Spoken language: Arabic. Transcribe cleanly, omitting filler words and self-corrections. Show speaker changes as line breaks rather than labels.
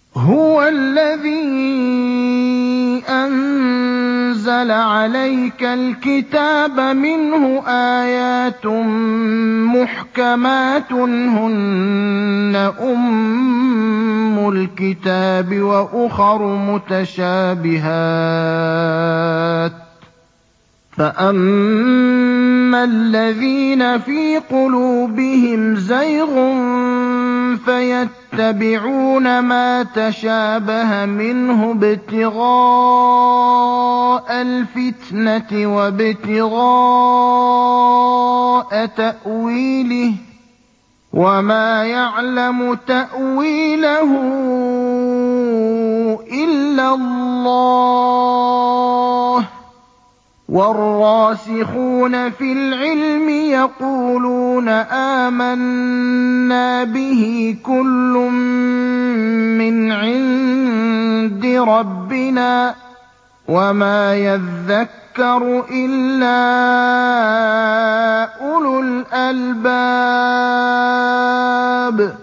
هُوَ الَّذِي أَنزَلَ عَلَيْكَ الْكِتَابَ مِنْهُ آيَاتٌ مُّحْكَمَاتٌ هُنَّ أُمُّ الْكِتَابِ وَأُخَرُ مُتَشَابِهَاتٌ ۖ فَأَمَّا الَّذِينَ فِي قُلُوبِهِمْ زَيْغٌ فَيَتَّبِعُونَ مَا تَشَابَهَ مِنْهُ ابْتِغَاءَ الْفِتْنَةِ وَابْتِغَاءَ تَأْوِيلِهِ ۗ وَمَا يَعْلَمُ تَأْوِيلَهُ إِلَّا اللَّهُ ۗ وَالرَّاسِخُونَ فِي الْعِلْمِ يَقُولُونَ آمَنَّا بِهِ كُلٌّ مِّنْ عِندِ رَبِّنَا ۗ وَمَا يَذَّكَّرُ إِلَّا أُولُو الْأَلْبَابِ